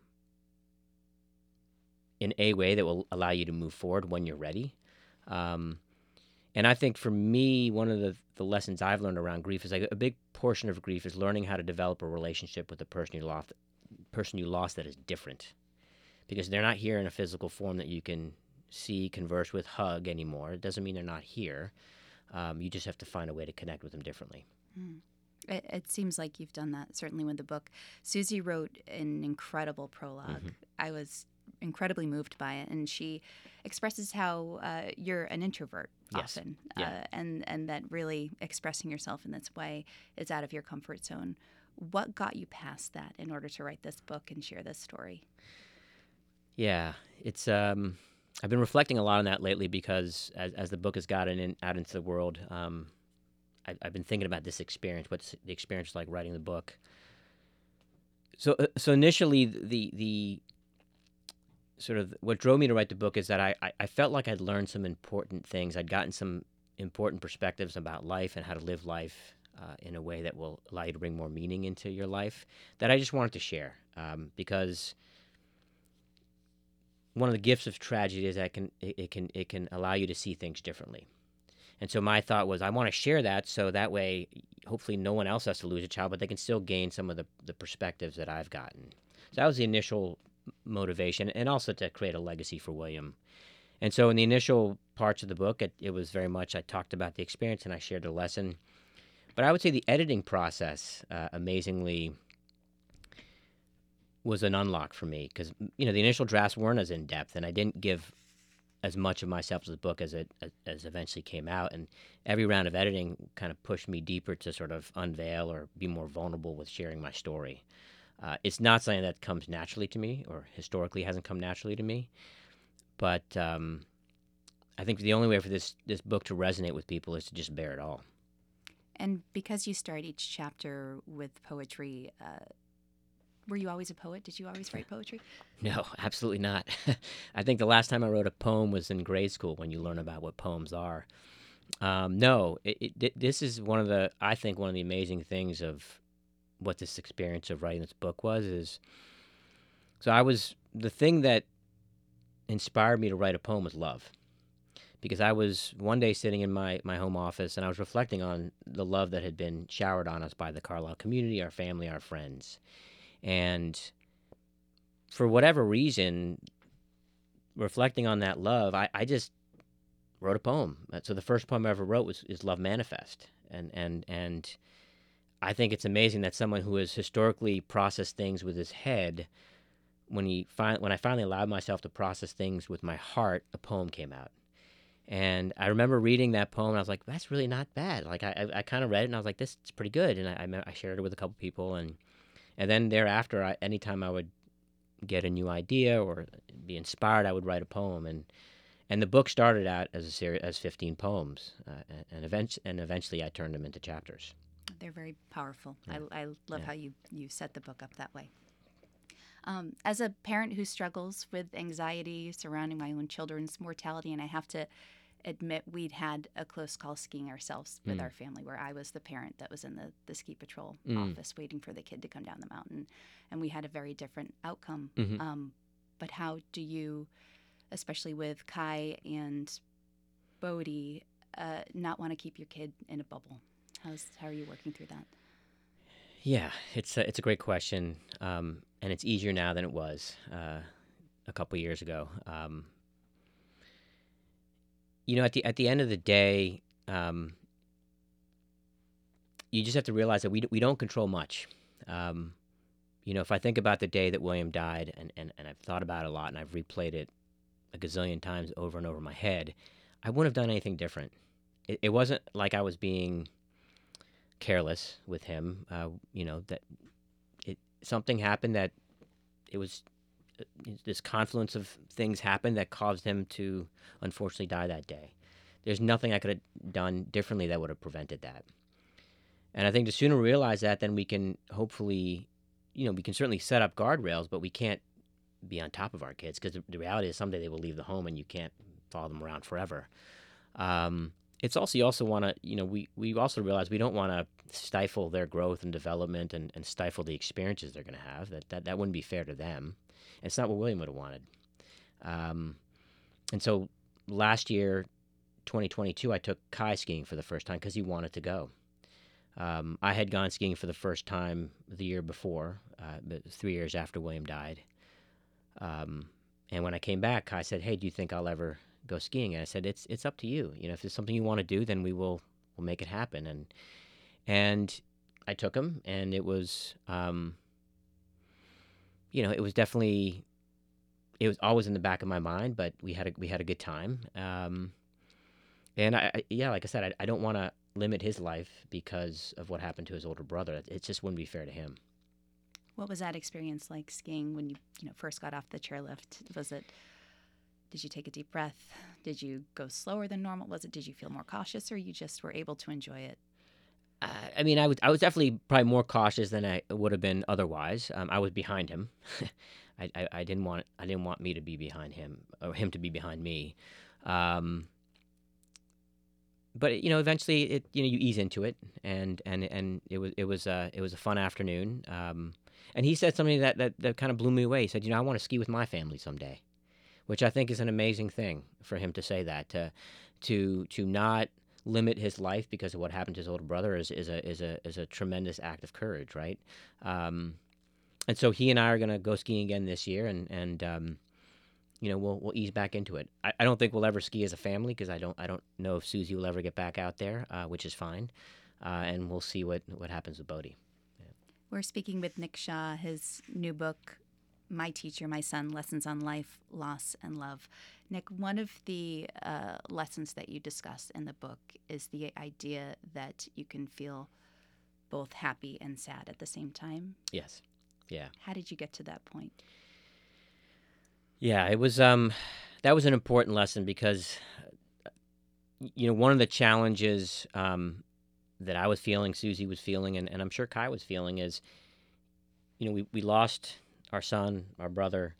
[SPEAKER 2] in a way that will allow you to move forward when you're ready. Um, and I think for me, one of the, the lessons I've learned around grief is like a big portion of grief is learning how to develop a relationship with the person you lost, person you lost that is different, because they're not here in a physical form that you can see, converse with, hug anymore. It doesn't mean they're not here. Um, you just have to find a way to connect with them differently.
[SPEAKER 1] Mm. It, it seems like you've done that, certainly with the book. Susie wrote an incredible prologue. Mm-hmm. I was incredibly moved by it, and she expresses how uh, you're an introvert
[SPEAKER 2] yes.
[SPEAKER 1] often,
[SPEAKER 2] yeah.
[SPEAKER 1] uh, and, and that really expressing yourself in this way is out of your comfort zone. What got you past that in order to write this book and share this story?
[SPEAKER 2] Yeah, it's... Um... I've been reflecting a lot on that lately because as, as the book has gotten in, out into the world, um, I, I've been thinking about this experience, what's the experience like writing the book. So, uh, so initially, the the sort of what drove me to write the book is that I, I, I felt like I'd learned some important things. I'd gotten some important perspectives about life and how to live life uh, in a way that will allow you to bring more meaning into your life that I just wanted to share um, because one of the gifts of tragedy is that it can it, it can it can allow you to see things differently. And so my thought was I want to share that so that way hopefully no one else has to lose a child, but they can still gain some of the, the perspectives that I've gotten. So that was the initial motivation, and also to create a legacy for William. And so in the initial parts of the book, it, it was very much I talked about the experience and I shared a lesson. But I would say the editing process, uh, amazingly, was an unlock for me because you know the initial drafts weren't as in depth, and I didn't give as much of myself to the book as it as, as eventually came out. And every round of editing kind of pushed me deeper to sort of unveil or be more vulnerable with sharing my story. Uh, it's not something that comes naturally to me, or historically hasn't come naturally to me. But um, I think the only way for this this book to resonate with people is to just bear it all.
[SPEAKER 1] And because you start each chapter with poetry, uh, were you always a poet? Did you always write poetry?
[SPEAKER 2] No, absolutely not. I think the last time I wrote a poem was in grade school when you learn about what poems are. Um, no, it, it, this is one of the, I think, one of the amazing things of what this experience of writing this book was is, so I was, the thing that inspired me to write a poem was love. Because I was one day sitting in my, my home office and I was reflecting on the love that had been showered on us by the Carlisle community, our family, our friends. And for whatever reason, reflecting on that love, I, I just wrote a poem. So the first poem I ever wrote was is Love Manifest. And, and, and I think it's amazing that someone who has historically processed things with his head, when, he fi- when I finally allowed myself to process things with my heart, a poem came out. And I remember reading that poem, and I was like, "That's really not bad." Like I, I, I kind of read it, and I was like, "This is pretty good." And I, I, I shared it with a couple people, and and then thereafter, I, anytime I would get a new idea or be inspired, I would write a poem. And and the book started out as a series as fifteen poems, uh, and event- and eventually I turned them into chapters.
[SPEAKER 1] They're very powerful.
[SPEAKER 2] Yeah.
[SPEAKER 1] I, I love
[SPEAKER 2] Yeah.
[SPEAKER 1] how you, you set the book up that way. Um, as a parent who struggles with anxiety surrounding my own children's mortality, and I have to admit we'd had a close call skiing ourselves with
[SPEAKER 2] Mm.
[SPEAKER 1] our family, where I was the parent that was in the, the ski patrol
[SPEAKER 2] Mm.
[SPEAKER 1] office waiting for the kid to come down the mountain, and we had a very different outcome.
[SPEAKER 2] Mhm.
[SPEAKER 1] Um, but how do you, especially with Kai and Bodhi, uh, not want to keep your kid in a bubble? How's, how are you working through that?
[SPEAKER 2] Yeah, it's a, it's a great question, um, and it's easier now than it was uh, a couple years ago. Um, you know, at the at the end of the day, um, you just have to realize that we d- we don't control much. Um, you know, if I think about the day that William died, and, and, and I've thought about it a lot, and I've replayed it a gazillion times over and over in my head, I wouldn't have done anything different. It, it wasn't like I was being careless with him. Uh, you know that it something happened that it was uh, this confluence of things happened that caused him to unfortunately die that day. There's nothing I could have done differently that would have prevented that. And I think the sooner we realize that, then we can hopefully, you know, we can certainly set up guardrails, but we can't be on top of our kids because the, the reality is someday they will leave the home and you can't follow them around forever. Um, it's also, you also want to, you know, we, we also realize we don't want to stifle their growth and development and, and stifle the experiences they're going to have. That, that that wouldn't be fair to them. And it's not what William would have wanted. Um, and so last year, twenty twenty-two, I took Kai skiing for the first time because he wanted to go. Um, I had gone skiing for the first time the year before, uh, but three years after William died. Um, and when I came back, Kai said, "Hey, do you think I'll ever go skiing?" And I said, "It's it's up to you. You know, if it's something you want to do, then we will we'll make it happen." And and I took him, and it was, um, you know, it was definitely it was always in the back of my mind, but we had a we had a good time. Um, and I, I yeah, like I said, I, I don't want to limit his life because of what happened to his older brother. It, it just wouldn't be fair to him.
[SPEAKER 1] What was that experience like skiing when you, you know, first got off the chairlift? Was it, did you take a deep breath? Did you go slower than normal? Was it, did you feel more cautious, or you just were able to enjoy it?
[SPEAKER 2] Uh, I mean, I was I was definitely probably more cautious than I would have been otherwise. Um, I was behind him. I, I, I didn't want I didn't want me to be behind him or him to be behind me. Um, but you know, eventually, it you know you ease into it, and and and it was it was uh, it was a fun afternoon. Um, and he said something that, that that kind of blew me away. He said, "You know, I want to ski with my family someday," which I think is an amazing thing for him to say that. To to to not limit his life because of what happened to his older brother is, is a is a is a tremendous act of courage, right? Um, and so he and I are going to go skiing again this year, and and um, you know we'll we'll ease back into it. I, I don't think we'll ever ski as a family because I don't I don't know if Susie will ever get back out there, uh, which is fine, uh, and we'll see what what happens with Bodhi.
[SPEAKER 1] We're speaking with Nick Shaw. His new book, My Teacher, My Son, Lessons on Life, Loss, and Love. Nick, one of the uh, lessons that you discuss in the book is the idea that you can feel both happy and sad at the same time.
[SPEAKER 2] Yes. Yeah.
[SPEAKER 1] How did you get to that point?
[SPEAKER 2] Yeah, it was um that was an important lesson because you know, one of the challenges um that I was feeling, Susie was feeling, and, and I'm sure Kai was feeling is, you know, we, we lost our son, our brother,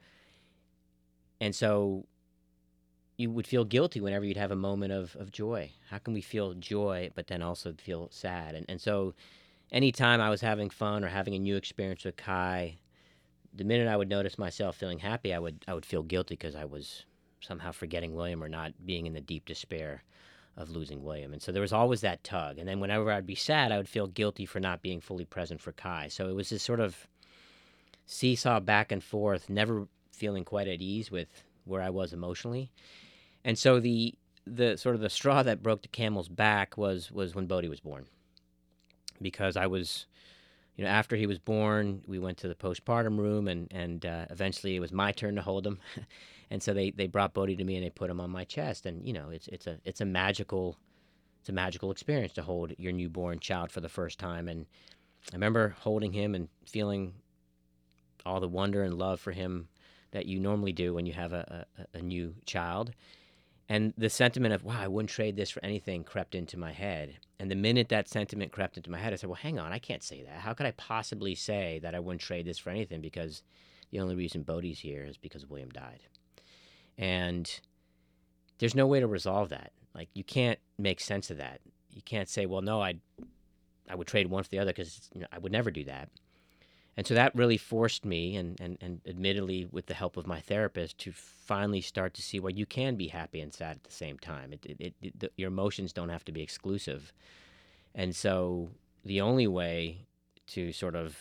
[SPEAKER 2] and so you would feel guilty whenever you'd have a moment of, of joy. How can we feel joy but then also feel sad? And and so anytime I was having fun or having a new experience with Kai, the minute I would notice myself feeling happy, I would I would feel guilty because I was somehow forgetting William or not being in the deep despair of losing William. And so there was always that tug. And then whenever I'd be sad, I would feel guilty for not being fully present for Kai. So it was this sort of seesaw back and forth, never feeling quite at ease with where I was emotionally. And so the the sort of the straw that broke the camel's back was was when Bodhi was born. Because I was, you know, after he was born, we went to the postpartum room, and and uh, eventually it was my turn to hold him. And so they, they brought Bodhi to me and they put him on my chest, and you know it's it's a it's a magical it's a magical experience to hold your newborn child for the first time. And I remember holding him and feeling all the wonder and love for him that you normally do when you have a, a, a new child. And the sentiment of, wow, I wouldn't trade this for anything crept into my head. And the minute that sentiment crept into my head, I said, well, hang on, I can't say that. How could I possibly say that I wouldn't trade this for anything? Because the only reason Bodhi's here is because William died. And there's no way to resolve that. Like, you can't make sense of that. You can't say, well, no, I'd, I would trade one for the other, because you know, I would never do that. And so that really forced me, and, and, and admittedly with the help of my therapist, to finally start to see, well, you can be happy and sad at the same time. It, it, it, it, the, your emotions don't have to be exclusive. And so the only way to sort of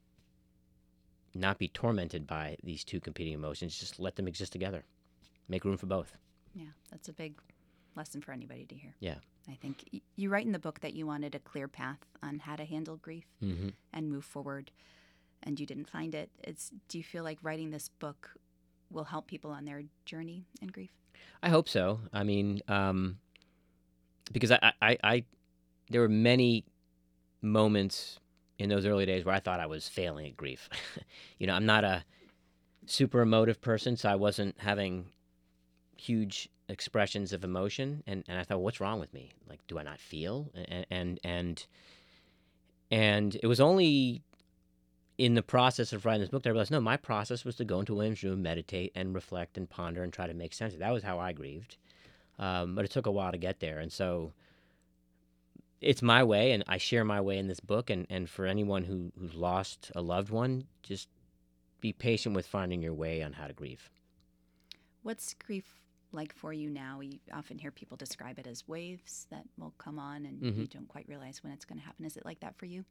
[SPEAKER 2] not be tormented by these two competing emotions is just let them exist together. Make room for both.
[SPEAKER 1] Yeah, that's a big lesson for anybody to hear.
[SPEAKER 2] Yeah.
[SPEAKER 1] I think y- you write in the book that you wanted a clear path on how to handle grief
[SPEAKER 2] Mm-hmm.
[SPEAKER 1] and move forward, and you didn't find it. It's, do you feel like writing this book will help people on their journey in grief?
[SPEAKER 2] I hope so. I mean, um, because I, I, I, there were many moments in those early days where I thought I was failing at grief. You know, I'm not a super emotive person, so I wasn't having huge expressions of emotion, and, and I thought, what's wrong with me? Like, do I not feel? And and and, and it was only in the process of writing this book that I realized, no, my process was to go into William's room, meditate, and reflect, and ponder, and try to make sense of it. That was how I grieved. Um, but it took a while to get there, and so it's my way, and I share my way in this book. And, and for anyone who, who's lost a loved one, just be patient with finding your way on how to grieve.
[SPEAKER 1] What's grief like for you now? You often hear people describe it as waves that will come on, and
[SPEAKER 2] Mhm.
[SPEAKER 1] you don't quite realize when it's going to happen. Is it like that for you?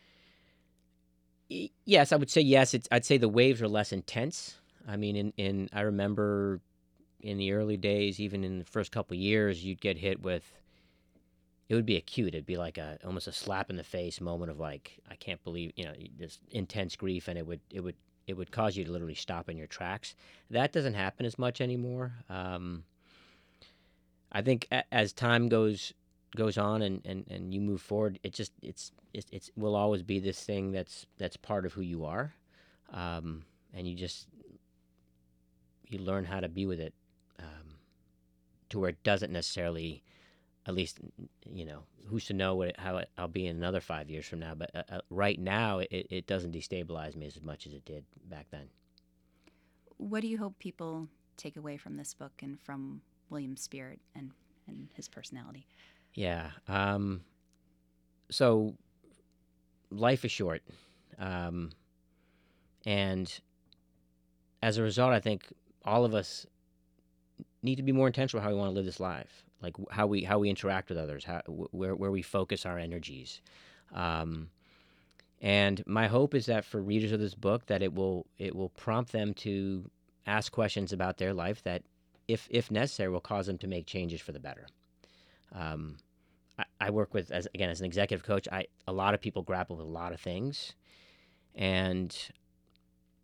[SPEAKER 2] Y- Yes, I would say yes. It's, I'd say the waves are less intense. I mean, in, in I remember in the early days, even in the first couple of years, you'd get hit with, it would be acute. It'd be like a almost a slap in the face moment of like, I can't believe, you know, this intense grief, and it would it would it would cause you to literally stop in your tracks. That doesn't happen as much anymore. Um, I think a, as time goes goes on, and, and, and you move forward, it just it's it it's will always be this thing that's that's part of who you are, um, and you just you learn how to be with it, um, to where it doesn't necessarily, at least, you know, who's to know what it, how it, I'll be in another five years from now. But uh, uh, right now, it, it doesn't destabilize me as much as it did back then.
[SPEAKER 1] What do you hope people take away from this book and from William's spirit and, and his personality?
[SPEAKER 2] Yeah. Um, so life is short. Um, and as a result, I think all of us need to be more intentional how we want to live this life, like how we how we interact with others, how where where we focus our energies. Um, and my hope is that for readers of this book, that it will it will prompt them to ask questions about their life that, if if necessary, will cause them to make changes for the better. Um, I, I work with, as again, as an executive coach, I a lot of people grapple with a lot of things, and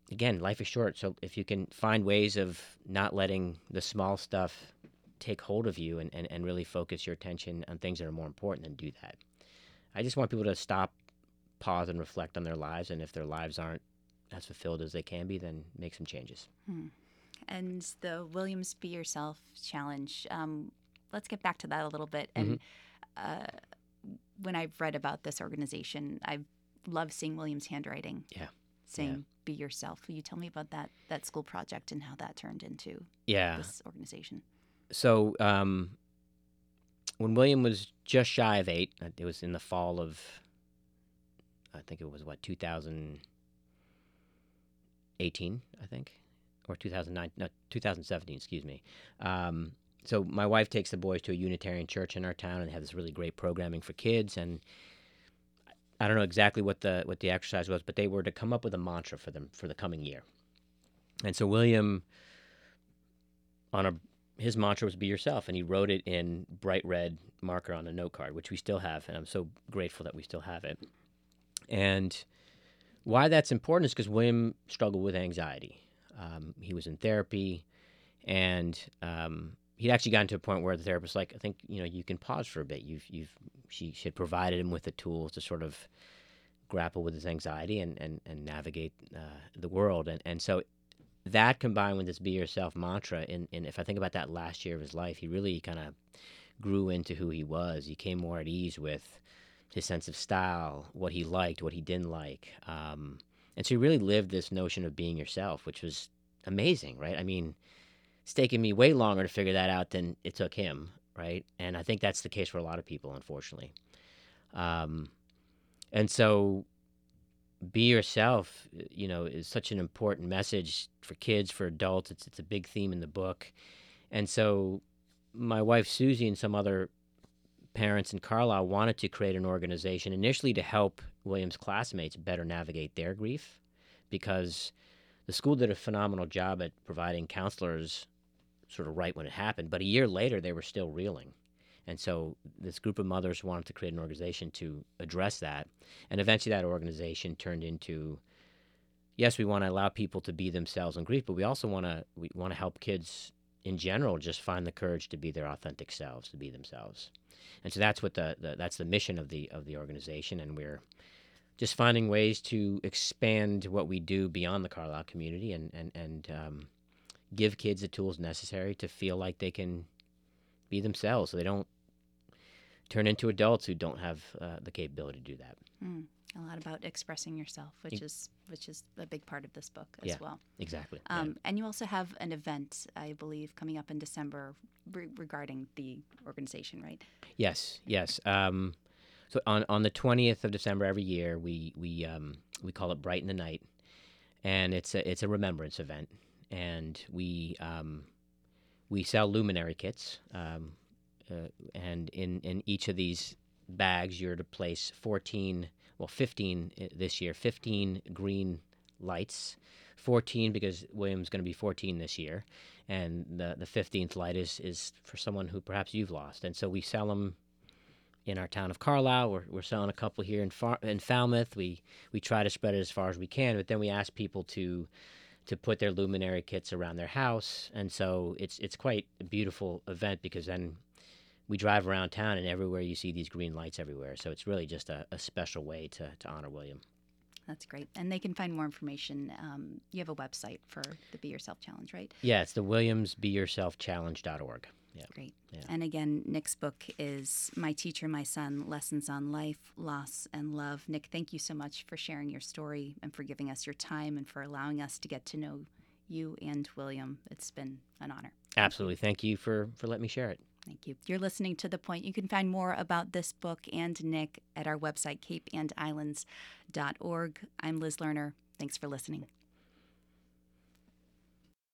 [SPEAKER 2] again, life is short. So if you can find ways of not letting the small stuff take hold of you and, and, and really focus your attention on things that are more important, then do that. I just want people to stop, pause, and reflect on their lives. And if their lives aren't as fulfilled as they can be, then make some changes.
[SPEAKER 1] Hmm. And the Williams Be Yourself Challenge, um, let's get back to that a little bit. And
[SPEAKER 2] Mm-hmm.
[SPEAKER 1] uh, when I've read about this organization, I love seeing Williams' handwriting.
[SPEAKER 2] Yeah.
[SPEAKER 1] Saying,
[SPEAKER 2] Yeah.
[SPEAKER 1] "Be yourself." Will you tell me about that that school project and how that turned into
[SPEAKER 2] Yeah.
[SPEAKER 1] this organization?
[SPEAKER 2] So um, when William was just shy of eight, uh, it was in the fall of, I think it was what, two thousand eighteen, I think, or two thousand nine, no, two thousand seventeen, excuse me. Um, so my wife takes the boys to a Unitarian church in our town, and they have this really great programming for kids. And I don't know exactly what the what the exercise was, but they were to come up with a mantra for them for the coming year. And so William, on a his mantra was "Be yourself," and he wrote it in bright red marker on a note card, which we still have, and I'm so grateful that we still have it. And why that's important is because William struggled with anxiety. Um, he was in therapy, and um, he'd actually gotten to a point where the therapist was like, "I think you know you can pause for a bit. You've you've she, she had provided him with the tools to sort of grapple with his anxiety and and and navigate uh, the world, and and so." That combined with this "Be Yourself" mantra, and, and if I think about that last year of his life, he really kind of grew into who he was. He came more at ease with his sense of style, what he liked, what he didn't like. Um, and so he really lived this notion of being yourself, which was amazing, right? I mean, it's taken me way longer to figure that out than it took him, right? And I think that's the case for a lot of people, unfortunately. Um, and so be yourself, you know, is such an important message for kids, for adults. It's it's a big theme in the book. And so my wife Susie and some other parents in Carlisle wanted to create an organization initially to help William's classmates better navigate their grief, because the school did a phenomenal job at providing counselors sort of right when it happened, but a year later they were still reeling. And so this group of mothers wanted to create an organization to address that. And eventually that organization turned into, yes, we want to allow people to be themselves in grief, but we also want to we want to help kids in general just find the courage to be their authentic selves, to be themselves. And so that's what the, the that's the mission of the of the organization, and we're just finding ways to expand what we do beyond the Carlisle community and and and um, give kids the tools necessary to feel like they can be themselves, so they don't turn into adults who don't have uh, the capability to do that.
[SPEAKER 1] Mm, a lot about expressing yourself, which
[SPEAKER 2] E-
[SPEAKER 1] is which is a big part of this book as
[SPEAKER 2] Yeah.
[SPEAKER 1] well.
[SPEAKER 2] Exactly.
[SPEAKER 1] Um,
[SPEAKER 2] Yeah.
[SPEAKER 1] And you also have an event, I believe, coming up in December re- regarding the organization, right?
[SPEAKER 2] Yes, yes. Um, so on, on the twentieth of December every year, we we um, we call it Brighten the Night, and it's a it's a remembrance event, and we um, we sell luminary kits, um, uh, and in in each of these bags, you're to place fourteen, well, fifteen i- this year, fifteen green lights, fourteen because William's going to be fourteen this year, and the the fifteenth light is is for someone who perhaps you've lost, and so we sell them in our town of Carlisle. We're, we're selling a couple here in Far- in Falmouth. We we try to spread it as far as we can, but then we ask people to to put their luminary kits around their house, and so it's it's quite a beautiful event because then we drive around town and everywhere you see these green lights everywhere. So it's really just a, a special way to, to honor William.
[SPEAKER 1] That's great. And they can find more information. Um, you have a website for the Be Yourself Challenge, right?
[SPEAKER 2] Yeah, it's the williams be yourself challenge dot org. Yeah.
[SPEAKER 1] Great.
[SPEAKER 2] Yeah.
[SPEAKER 1] And again, Nick's book is My Teacher, My Son, Lessons on Life, Loss, and Love. Nick, thank you so much for sharing your story and for giving us your time and for allowing us to get to know you and William. It's been an honor.
[SPEAKER 2] Absolutely. Thank you for, for letting me share it.
[SPEAKER 1] Thank you. You're listening to The Point. You can find more about this book and Nick at our website, cape and islands dot org. I'm Liz Lerner. Thanks for listening.